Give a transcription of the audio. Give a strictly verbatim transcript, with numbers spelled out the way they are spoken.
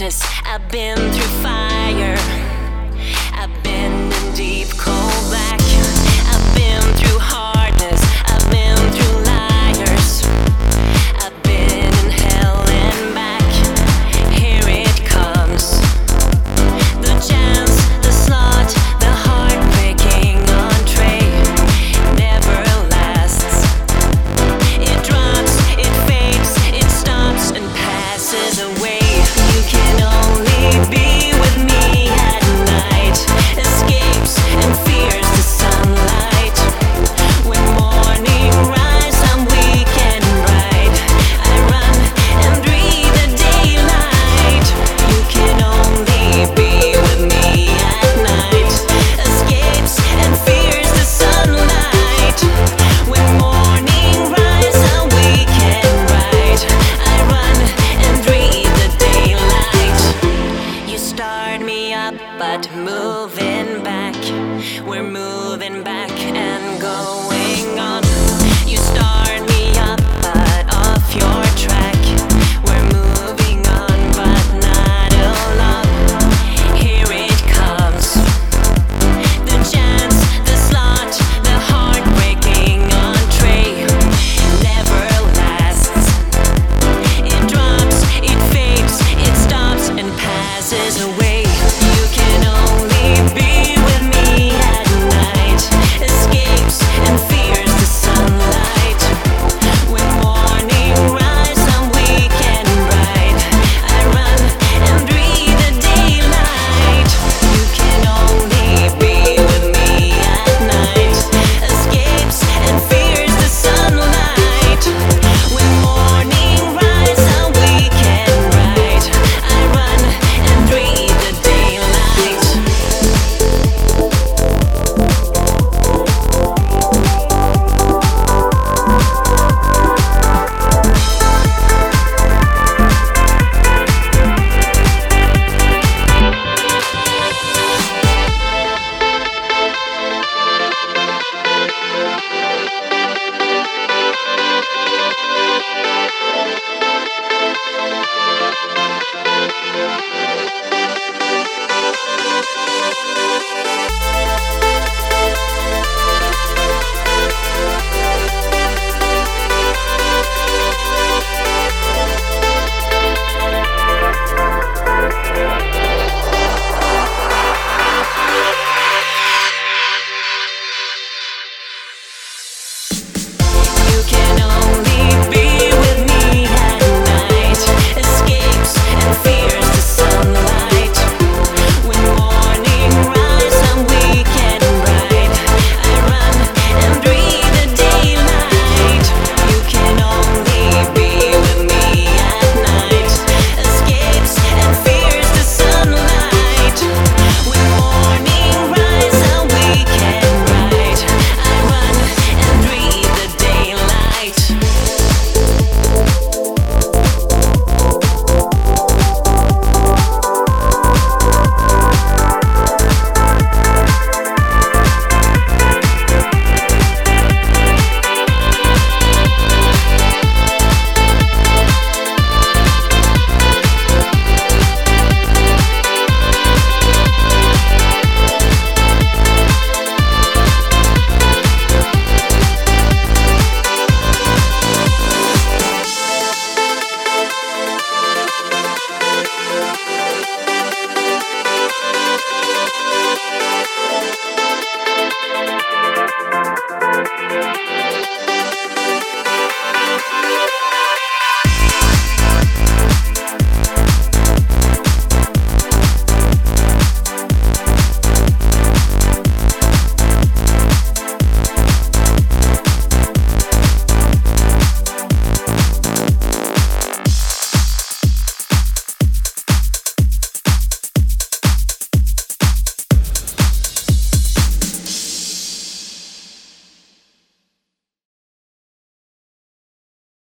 darkness, I've been through fire. I've been in deep cold black. I've been through hardness. I've been through liars. I've been in hell and back. Here it comes. The chance, the slot, the heartbreaking entree never lasts. It drops, it fades, it stops and passes away. You can only be with me at night. Escapes and fears the sunlight. When morning rise, I'm weak and bright. I run and breathe the daylight. You can only be with me at night. Escapes and fears the sunlight. When morning rise, I'm weak and bright. I run and breathe the daylight. You start me up, but moving back. We're moving back and going on. You start me up, but off your track. We're moving on, but not alone. Here it comes. The chance, the slot, the heartbreaking entree never lasts. It drops, it fades, it stops and passes away. You can only be with me at night. Escapes and fears the sunlight. When morning rise, I'm weak and bright. I run and breathe the daylight. You can only be with me at night. Escapes and fears the sunlight. When morning rise, I'm weak and bright. I run and breathe the daylight. You can only be with me at night. Escapes and fears the sunlight. When morning rise, I'm weak and bright. I run and breathe the daylight. You can only be with me at night. Escapes and fears the sunlight. When morning rise, I'm weak and bright. I run and breathe the daylight. Thank you.